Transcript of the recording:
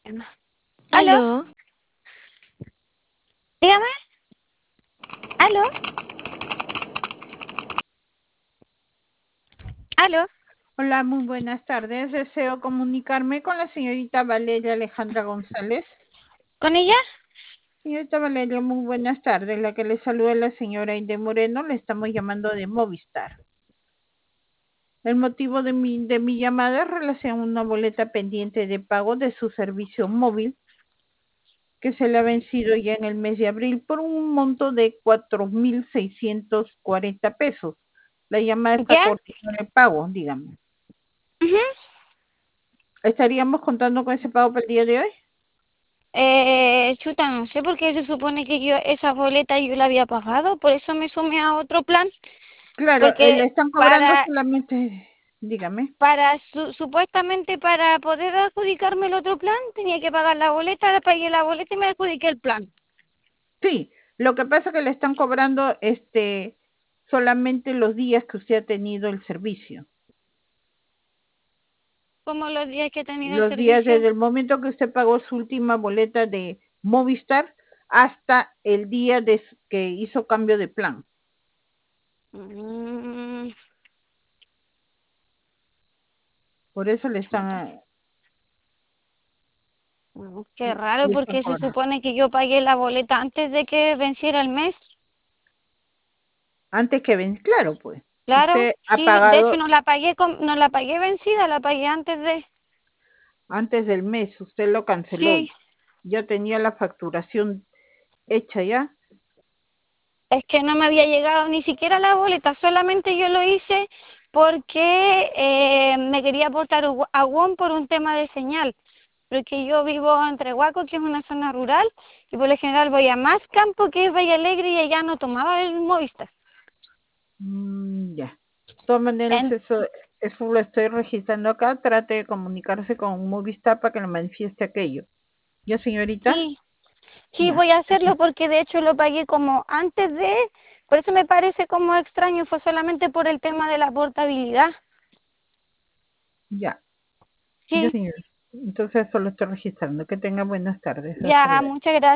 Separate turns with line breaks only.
¿Aló?
Aló,
Dígame. ¿Aló? ¿Aló?
Hola, muy buenas tardes. Deseo comunicarme con la señorita Valeria Alejandra González.
¿Con ella?
Señorita Valeria, muy buenas tardes. La que le saluda es la señora Inde Moreno. Le estamos llamando de Movistar. El motivo de mi llamada es relación a una boleta pendiente de pago de su servicio móvil que se le ha vencido ya en el mes de abril por un monto de 4.640 pesos. La llamada es para
¿Ya?
coordinar el pago, dígame.
Ujú.
¿Estaríamos contando con ese pago para el día de hoy?
Chuta, no sé por qué se supone que yo esa boleta yo la había pagado, por eso me sumé a otro plan,
Claro, le
porque
están cobrando
para
solamente, dígame.
supuestamente para poder adjudicarme el otro plan tenía que pagar la boleta, le pagué la boleta y me adjudiqué el plan.
Sí, lo que pasa es que le están cobrando solamente los días que usted ha tenido el servicio.
Como los días que he tenido el
Los días
servicio.
desde el momento que usted pagó su última boleta de Movistar hasta el día que hizo cambio de plan.
Mm,
Por eso le
chuta.
están,
Qué raro,
le están
porque se
cobrando.
supone que yo pagué la boleta antes de que venciera el mes.
Antes que ven, claro, pues.
Claro,
Usted ha
sí, de hecho
pagado
no la pagué vencida, la pagué antes de.
antes del mes, usted lo canceló.
Sí,
Ya tenía la facturación hecha ya.
es que no me había llegado ni siquiera la boleta, solamente yo lo hice porque me quería aportar a WOM por un tema de señal, porque yo vivo entre Huaco, que es una zona rural, y por lo general voy a más campo que es Valle Alegre y allá no tomaba el Movistar.
Ya. De todas maneras,
En-
eso lo estoy registrando acá. Trate de comunicarse con Movistar para que le manifieste aquello. ¿Ya, señorita?
sí, sí,
Ya.
voy a hacerlo porque de hecho lo pagué como antes de, por eso me parece como extraño, fue solamente por el tema de la portabilidad.
Ya. Ya,
Sí,
señor. Entonces, eso lo estoy registrando. Que tenga buenas tardes. Hasta
ya,
luego.
muchas gracias.